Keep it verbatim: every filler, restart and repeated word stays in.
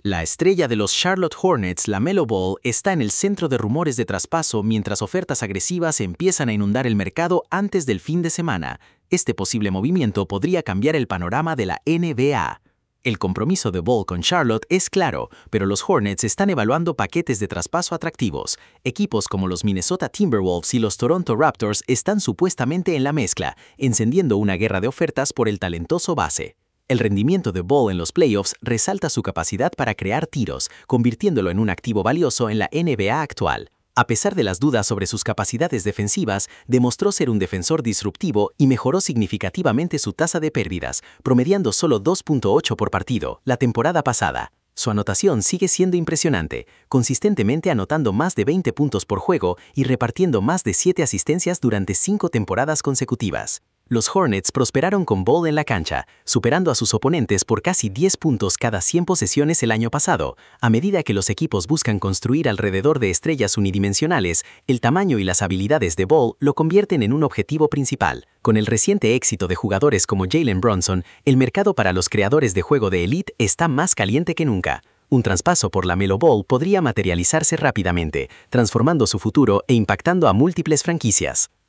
La estrella de los Charlotte Hornets, LaMelo Ball, está en el centro de rumores de traspaso mientras ofertas agresivas empiezan a inundar el mercado antes del fin de semana. Este posible movimiento podría cambiar el panorama de la N B A. El compromiso de Ball con Charlotte es claro, pero los Hornets están evaluando paquetes de traspaso atractivos. Equipos como los Minnesota Timberwolves y los Toronto Raptors están supuestamente en la mezcla, encendiendo una guerra de ofertas por el talentoso base. El rendimiento de Ball en los playoffs resalta su capacidad para crear tiros, convirtiéndolo en un activo valioso en la N B A actual. A pesar de las dudas sobre sus capacidades defensivas, demostró ser un defensor disruptivo y mejoró significativamente su tasa de pérdidas, promediando solo dos punto ocho por partido la temporada pasada. Su anotación sigue siendo impresionante, consistentemente anotando más de veinte puntos por juego y repartiendo más de siete asistencias durante cinco temporadas consecutivas. Los Hornets prosperaron con Ball en la cancha, superando a sus oponentes por casi diez puntos cada cien posesiones el año pasado. A medida que los equipos buscan construir alrededor de estrellas unidimensionales, el tamaño y las habilidades de Ball lo convierten en un objetivo principal. Con el reciente éxito de jugadores como Jalen Brunson, el mercado para los creadores de juego de élite está más caliente que nunca. Un traspaso por LaMelo Ball podría materializarse rápidamente, transformando su futuro e impactando a múltiples franquicias.